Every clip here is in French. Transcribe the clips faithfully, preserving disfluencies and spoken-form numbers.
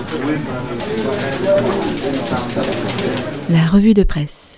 La revue de presse.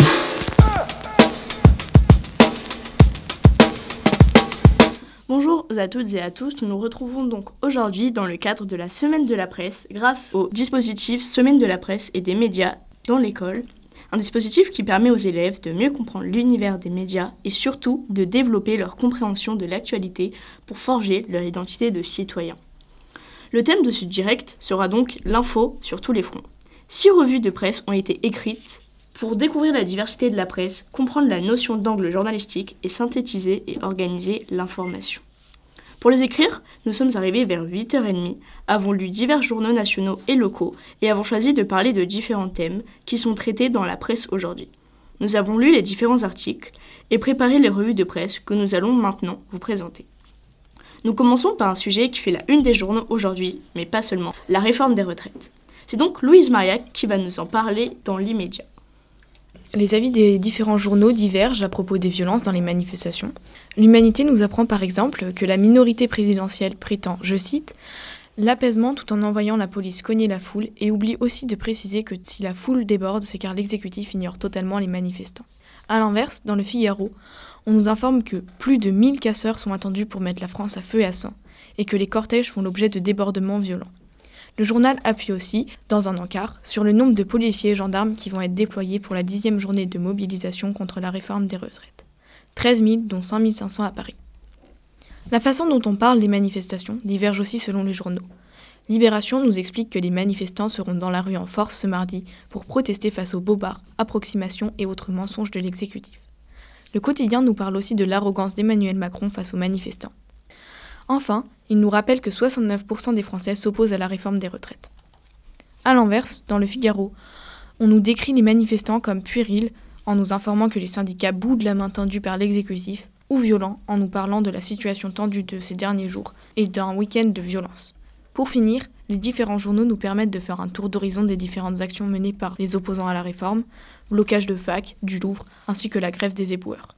Bonjour à toutes et à tous, nous nous retrouvons donc aujourd'hui dans le cadre de la Semaine de la Presse grâce au dispositif Semaine de la Presse et des médias dans l'école. Un dispositif qui permet aux élèves de mieux comprendre l'univers des médias et surtout de développer leur compréhension de l'actualité pour forger leur identité de citoyen. Le thème de ce direct sera donc l'info sur tous les fronts. Six revues de presse ont été écrites pour découvrir la diversité de la presse, comprendre la notion d'angle journalistique et synthétiser et organiser l'information. Pour les écrire, nous sommes arrivés vers huit heures trente, avons lu divers journaux nationaux et locaux et avons choisi de parler de différents thèmes qui sont traités dans la presse aujourd'hui. Nous avons lu les différents articles et préparé les revues de presse que nous allons maintenant vous présenter. Nous commençons par un sujet qui fait la une des journaux aujourd'hui, mais pas seulement, la réforme des retraites. C'est donc Louise Mariac qui va nous en parler dans l'immédiat. Les avis des différents journaux divergent à propos des violences dans les manifestations. L'Humanité nous apprend par exemple que la minorité présidentielle prétend, je cite, « l'apaisement tout en envoyant la police cogner la foule » et oublie aussi de préciser que si la foule déborde, c'est car l'exécutif ignore totalement les manifestants. A l'inverse, dans le Figaro, on nous informe que plus de mille casseurs sont attendus pour mettre la France à feu et à sang et que les cortèges font l'objet de débordements violents. Le journal appuie aussi, dans un encart, sur le nombre de policiers et gendarmes qui vont être déployés pour la dixième journée de mobilisation contre la réforme des retraites. treize mille, dont cinq mille cinq cents à Paris. La façon dont on parle des manifestations diverge aussi selon les journaux. Libération nous explique que les manifestants seront dans la rue en force ce mardi pour protester face aux bobards, approximations et autres mensonges de l'exécutif. Le quotidien nous parle aussi de l'arrogance d'Emmanuel Macron face aux manifestants. Enfin, il nous rappelle que soixante-neuf pour cent des Français s'opposent à la réforme des retraites. A l'inverse, dans le Figaro, on nous décrit les manifestants comme puérils en nous informant que les syndicats boudent la main tendue par l'exécutif ou violents en nous parlant de la situation tendue de ces derniers jours et d'un week-end de violence. Pour finir, les différents journaux nous permettent de faire un tour d'horizon des différentes actions menées par les opposants à la réforme, blocage de fac, du Louvre, ainsi que la grève des éboueurs.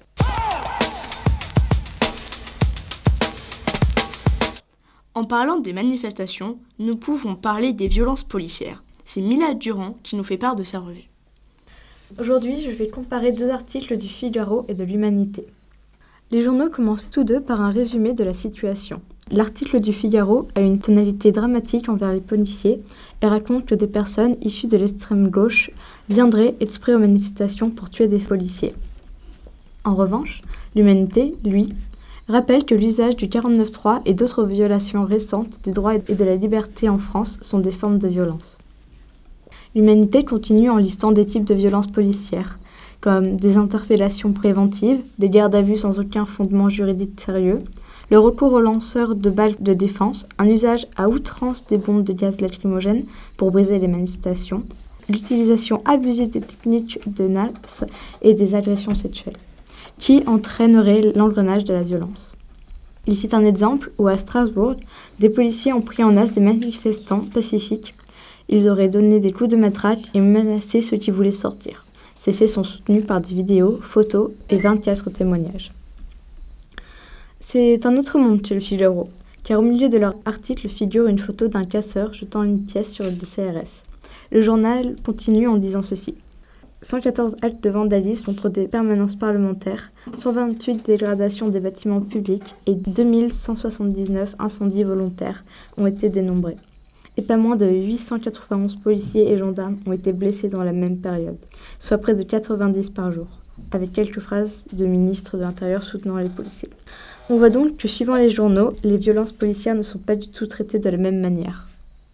En parlant des manifestations, nous pouvons parler des violences policières. C'est Mila Durand qui nous fait part de sa revue. Aujourd'hui, je vais comparer deux articles du Figaro et de l'Humanité. Les journaux commencent tous deux par un résumé de la situation. L'article du Figaro a une tonalité dramatique envers les policiers et raconte que des personnes issues de l'extrême gauche viendraient exprès aux manifestations pour tuer des policiers. En revanche, l'Humanité, lui, rappelle que l'usage du quarante-neuf trois et d'autres violations récentes des droits et de la liberté en France sont des formes de violence. L'Humanité continue en listant des types de violences policières, comme des interpellations préventives, des gardes à vue sans aucun fondement juridique sérieux, le recours aux lanceurs de balles de défense, un usage à outrance des bombes de gaz lacrymogène pour briser les manifestations, l'utilisation abusive des techniques de N A S et des agressions sexuelles, qui entraînerait l'engrenage de la violence. Il cite un exemple où, à Strasbourg, des policiers ont pris en as des manifestants pacifiques. Ils auraient donné des coups de matraque et menacé ceux qui voulaient sortir. Ces faits sont soutenus par des vidéos, photos et vingt-quatre témoignages. C'est un autre monde chez le Figaro, car au milieu de leur article figure une photo d'un casseur jetant une pièce sur des C R S. Le journal continue en disant ceci. cent quatorze actes de vandalisme contre des permanences parlementaires, cent vingt-huit dégradations des bâtiments publics et deux mille cent soixante-dix-neuf incendies volontaires ont été dénombrés. Et pas moins de huit cent quatre-vingt-onze policiers et gendarmes ont été blessés dans la même période, soit près de quatre-vingt-dix par jour, avec quelques phrases de ministre de l'Intérieur soutenant les policiers. On voit donc que, suivant les journaux, les violences policières ne sont pas du tout traitées de la même manière.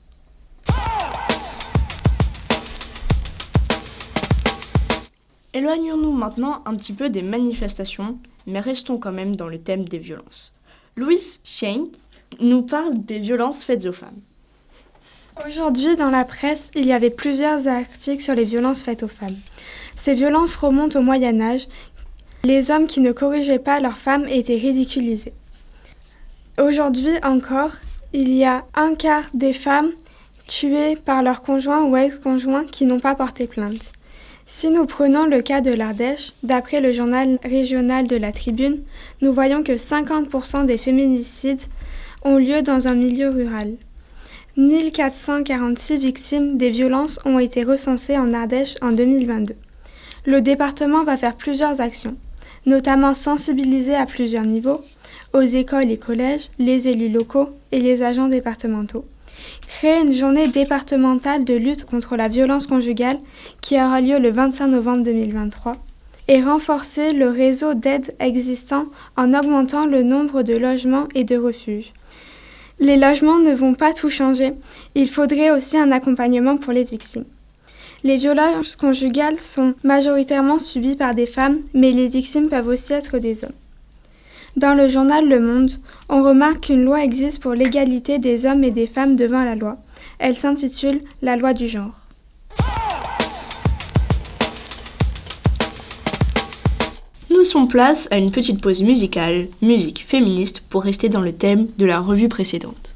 Éloignons-nous maintenant un petit peu des manifestations, mais restons quand même dans le thème des violences. Louise Schenk nous parle des violences faites aux femmes. Aujourd'hui, dans la presse, il y avait plusieurs articles sur les violences faites aux femmes. Ces violences remontent au Moyen-Âge. Les hommes qui ne corrigeaient pas leurs femmes étaient ridiculisés. Aujourd'hui encore, il y a un quart des femmes tuées par leur conjoint ou ex-conjoint qui n'ont pas porté plainte. Si nous prenons le cas de l'Ardèche, d'après le journal régional de la Tribune, nous voyons que cinquante pour cent des féminicides ont lieu dans un milieu rural. mille quatre cent quarante-six victimes des violences ont été recensées en Ardèche en deux mille vingt-deux. Le département va faire plusieurs actions, notamment sensibiliser à plusieurs niveaux, aux écoles et collèges, les élus locaux et les agents départementaux. Créer une journée départementale de lutte contre la violence conjugale qui aura lieu le vingt-cinq novembre deux mille vingt-trois et renforcer le réseau d'aide existant en augmentant le nombre de logements et de refuges. Les logements ne vont pas tout changer, il faudrait aussi un accompagnement pour les victimes. Les violences conjugales sont majoritairement subies par des femmes, mais les victimes peuvent aussi être des hommes. Dans le journal Le Monde, on remarque qu'une loi existe pour l'égalité des hommes et des femmes devant la loi. Elle s'intitule « La loi du genre ». Nous sommes place à une petite pause musicale, musique féministe, pour rester dans le thème de la revue précédente.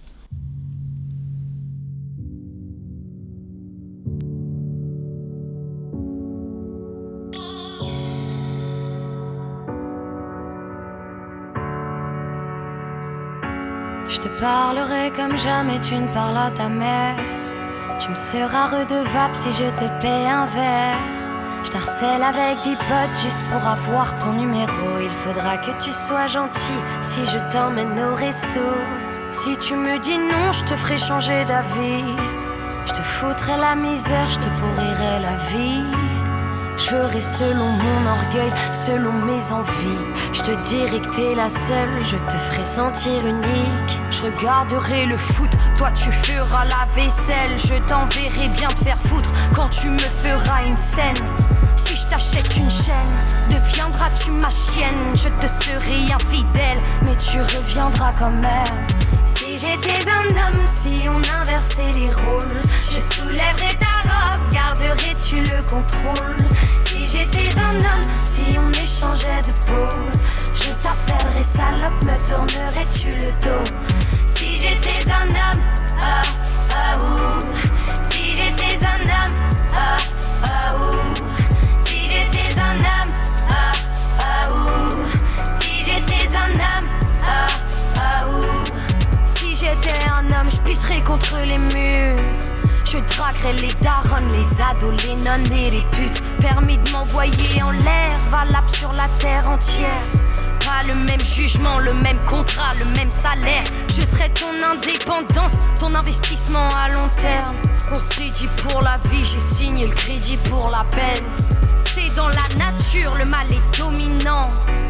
Je te parlerai comme jamais tu ne parles à ta mère. Tu me seras redevable si je te paie un verre. Je t'harcèle avec dix potes juste pour avoir ton numéro. Il faudra que tu sois gentil si je t'emmène au resto. Si tu me dis non, je te ferai changer d'avis. Je te foutrai la misère, je te pourrirai la vie. Je ferai selon mon orgueil, selon mes envies. Je te dirai que t'es la seule, je te ferai sentir unique. Je regarderai le foot, toi tu feras la vaisselle. Je t'enverrai bien te faire foutre quand tu me feras une scène. Si je t'achète une chaîne, deviendras-tu ma chienne. Je te serai infidèle, mais tu reviendras quand même. Si j'étais un homme, si on inversait les rôles, je soulèverais ta robe, garderais-tu le contrôle. Si j'étais un homme, si on échangeait de peau, je t'appellerais salope, me tournerais-tu le dos. Si j'étais un homme, ah, ah, ouh. Si j'étais un homme, ah, ah, ouh. Si j'étais un homme, ah, ah, ouh. Si j'étais un homme, ah, ah, ouh. Si j'étais un homme, je pisserais contre les murs. Je draguerais les darons, les ados, les nonnes et les putes. Permis de m'envoyer en l'air, valable sur la terre entière. Pas le même jugement, le même contrat, le même salaire. Je serais ton indépendance, ton investissement à long terme. On s'est dit pour la vie, j'ai signé le crédit pour la Benz. C'est dans la nature, le mal est dominant.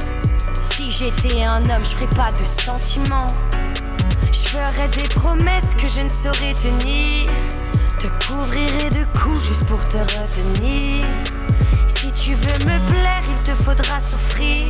Si j'étais un homme, je ferais pas de sentiments. Je ferais des promesses que je ne saurais tenir. Te couvrirai de coups juste pour te retenir. Si tu veux me plaire, il te faudra souffrir.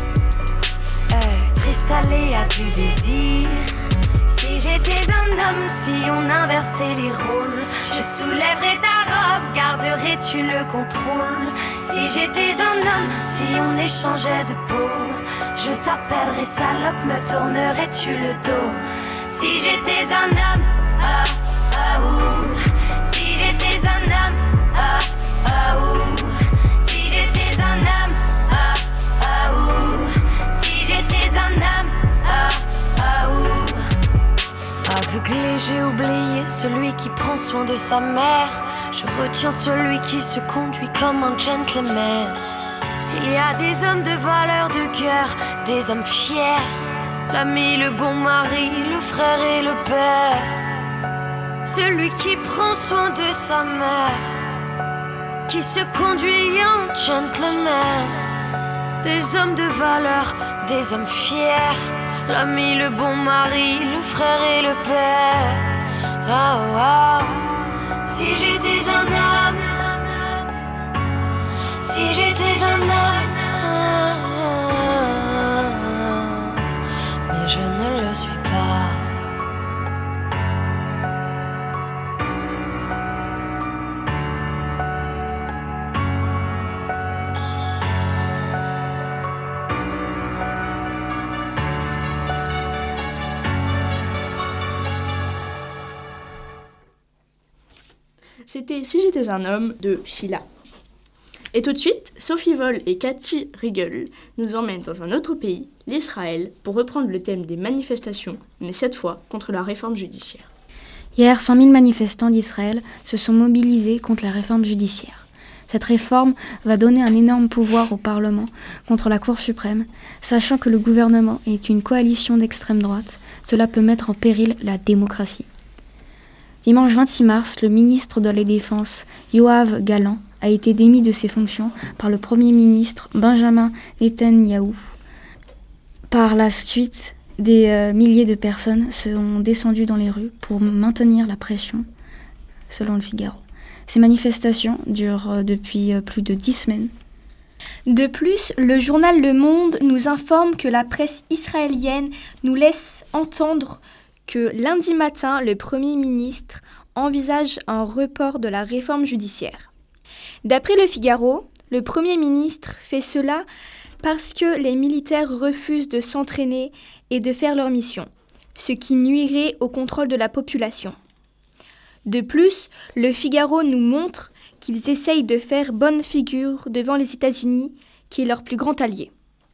Être installé à du désir. Si j'étais un homme, si on inversait les rôles, je soulèverais ta robe, garderais-tu le contrôle. Si j'étais un homme, si on échangeait de peau, je t'appellerais salope, me tournerais-tu le dos. Si j'étais un homme, ah, ah, ouh. Si j'étais un homme, ah, ah, ouh. Si j'étais un homme, ah, ah, ouh. Si j'étais un homme, ah, ah, ouh. Aveuglé, j'ai oublié celui qui prend soin de sa mère. Je retiens celui qui se conduit comme un gentleman. Il y a des hommes de valeur, de cœur, des hommes fiers. L'ami, le bon mari, le frère et le père. Celui qui prend soin de sa mère, qui se conduit en gentleman. Des hommes de valeur, des hommes fiers. L'ami, le bon mari, le frère et le père. Oh, oh. Si j'étais un homme, si j'étais un homme, mais je ne le suis pas. C'était Si j'étais un homme de Sheila. Et tout de suite, Sophie Voll et Cathy Riegel nous emmènent dans un autre pays, l'Israël, pour reprendre le thème des manifestations, mais cette fois contre la réforme judiciaire. Hier, cent mille manifestants d'Israël se sont mobilisés contre la réforme judiciaire. Cette réforme va donner un énorme pouvoir au Parlement contre la Cour suprême, sachant que le gouvernement est une coalition d'extrême droite. Cela peut mettre en péril la démocratie. Dimanche vingt-six mars, le ministre de la Défense, Yoav Gallant, a été démis de ses fonctions par le Premier ministre Benjamin Netanyahou. Par la suite, des euh, milliers de personnes sont descendues dans les rues pour maintenir la pression, selon le Figaro. Ces manifestations durent euh, depuis euh, plus de dix semaines. De plus, le journal Le Monde nous informe que la presse israélienne nous laisse entendre que lundi matin, le Premier ministre envisage un report de la réforme judiciaire. D'après le Figaro, le Premier ministre fait cela parce que les militaires refusent de s'entraîner et de faire leur mission, ce qui nuirait au contrôle de la population. De plus, le Figaro nous montre qu'ils essayent de faire bonne figure devant les États-Unis, qui est leur plus grand allié.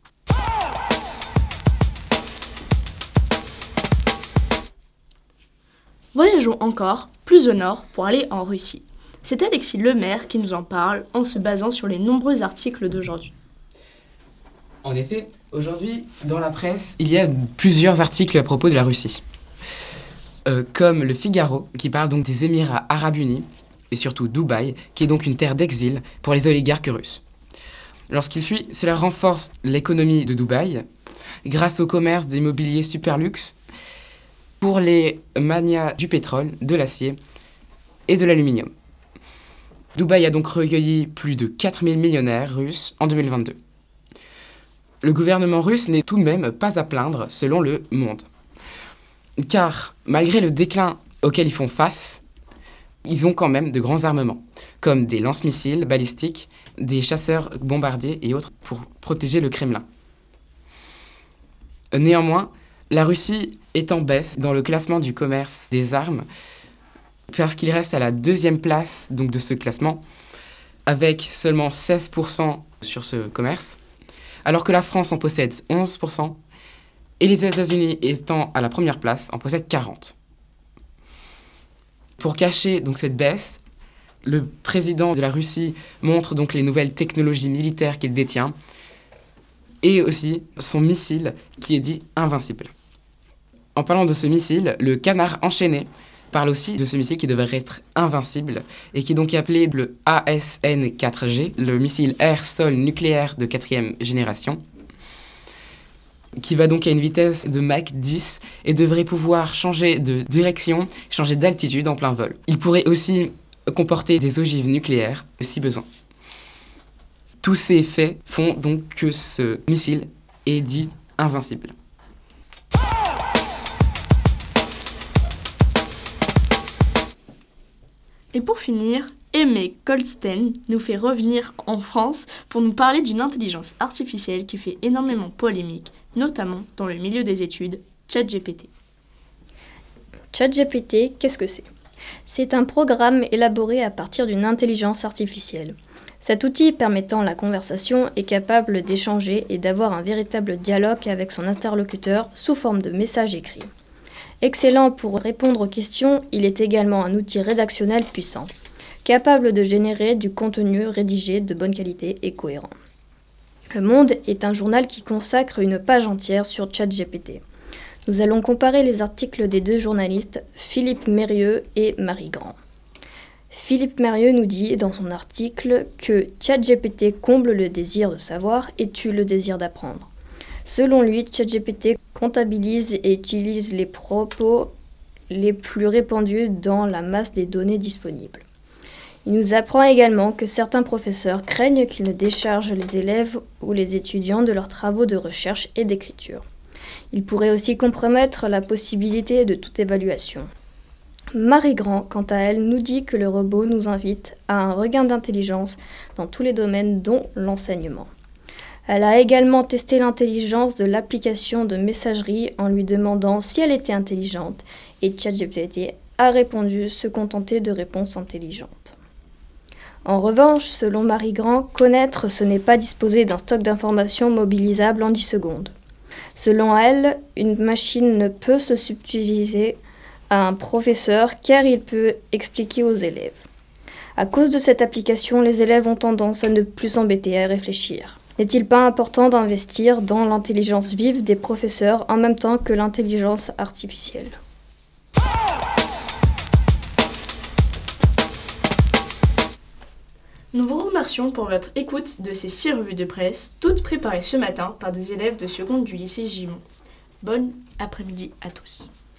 Voyageons encore plus au nord pour aller en Russie. C'est Alexis Lemaire qui nous en parle en se basant sur les nombreux articles d'aujourd'hui. En effet, aujourd'hui, dans la presse, il y a plusieurs articles à propos de la Russie. Euh, comme le Figaro, qui parle donc des Émirats arabes unis, et surtout Dubaï, qui est donc une terre d'exil pour les oligarques russes. Lorsqu'ils fuient, cela renforce l'économie de Dubaï, grâce au commerce des mobiliers super luxe, pour les manias du pétrole, de l'acier et de l'aluminium. Dubaï a donc recueilli plus de quatre mille millionnaires russes en deux mille vingt-deux. Le gouvernement russe n'est tout de même pas à plaindre, selon Le Monde. Car, malgré le déclin auquel ils font face, ils ont quand même de grands armements, comme des lance-missiles balistiques, des chasseurs bombardiers et autres pour protéger le Kremlin. Néanmoins, la Russie est en baisse dans le classement du commerce des armes, parce qu'il reste à la deuxième place donc, de ce classement, avec seulement seize pour cent sur ce commerce, alors que la France en possède onze pour cent, et les États-Unis étant à la première place en possèdent quarante pour cent. Pour cacher donc, cette baisse, le président de la Russie montre donc les nouvelles technologies militaires qu'il détient, et aussi son missile qui est dit invincible. En parlant de ce missile, le Canard enchaîné parle aussi de ce missile qui devrait être invincible et qui est donc appelé le A S N quatre G, le missile air-sol nucléaire de quatrième génération, qui va donc à une vitesse de Mach dix et devrait pouvoir changer de direction, changer d'altitude en plein vol. Il pourrait aussi comporter des ogives nucléaires si besoin. Tous ces faits font donc que ce missile est dit invincible. Et pour finir, Aimé Goldstein nous fait revenir en France pour nous parler d'une intelligence artificielle qui fait énormément polémique, notamment dans le milieu des études, ChatGPT. ChatGPT, qu'est-ce que c'est ? C'est un programme élaboré à partir d'une intelligence artificielle. Cet outil permettant la conversation est capable d'échanger et d'avoir un véritable dialogue avec son interlocuteur sous forme de messages écrits. Excellent pour répondre aux questions, il est également un outil rédactionnel puissant, capable de générer du contenu rédigé de bonne qualité et cohérent. Le Monde est un journal qui consacre une page entière sur ChatGPT. Nous allons comparer les articles des deux journalistes, Philippe Mérieux et Marie Grand. Philippe Mérieux nous dit dans son article que ChatGPT comble le désir de savoir et tue le désir d'apprendre. Selon lui, ChatGPT comptabilise et utilise les propos les plus répandus dans la masse des données disponibles. Il nous apprend également que certains professeurs craignent qu'il ne décharge les élèves ou les étudiants de leurs travaux de recherche et d'écriture. Il pourrait aussi compromettre la possibilité de toute évaluation. Marie Grand, quant à elle, nous dit que le robot nous invite à un regain d'intelligence dans tous les domaines, dont l'enseignement. Elle a également testé l'intelligence de l'application de messagerie en lui demandant si elle était intelligente, et ChatGPT a répondu se contenter de réponses intelligentes. En revanche, selon Marie Grand, connaître ce n'est pas disposer d'un stock d'informations mobilisable en dix secondes. Selon elle, une machine ne peut se subtiliser à un professeur car il peut expliquer aux élèves. À cause de cette application, les élèves ont tendance à ne plus s'embêter à réfléchir. N'est-il pas important d'investir dans l'intelligence vive des professeurs en même temps que l'intelligence artificielle ? Nous vous remercions pour votre écoute de ces six revues de presse, toutes préparées ce matin par des élèves de seconde du lycée Gimont. Bon après-midi à tous.